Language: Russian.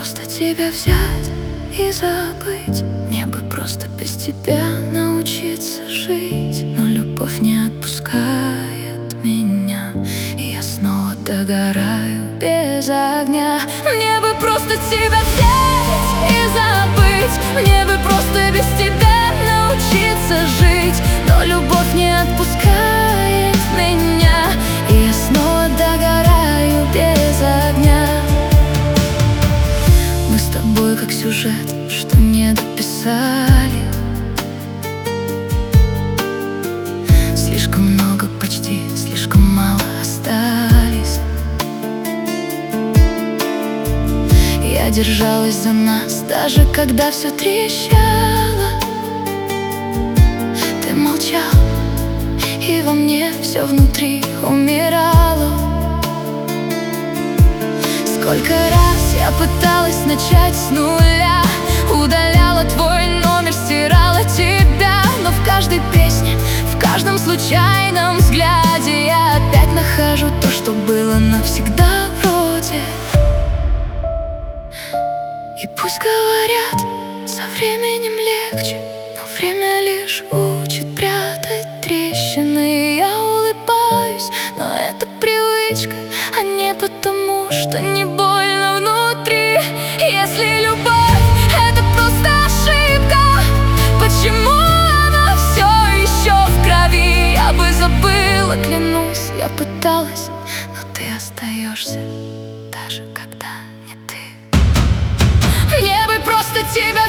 просто тебя взять и забыть. Мне бы просто без тебя научиться жить. Но любовь не отпускает меня, и я снова догораю без огня. Мне бы просто тебя взять и забыть. Мне бы просто без тебя научиться жить. Но любовь не отпускает меня, и я снова догораю без огня. Мы с тобой как сюжет, что не дописали. Слишком много, почти слишком мало остались. Я держалась за нас, даже когда все трещало. Ты молчал, и во мне все внутри умирало. Сколько раз я пыталась начать с нуля, удаляла твой номер, стирала тебя. Но в каждой песне, в каждом случайном взгляде я опять нахожу то, что было навсегда вроде. И пусть говорят, со временем легче, но время лишь учит прятать трещины. И я улыбаюсь, но это привычка, а не потому, что не больно внутри. Если любовь — это просто ошибка, почему она все еще в крови? Я бы забыла, клянусь, я пыталась, но ты остаешься, даже когда не ты. Мне бы просто тебя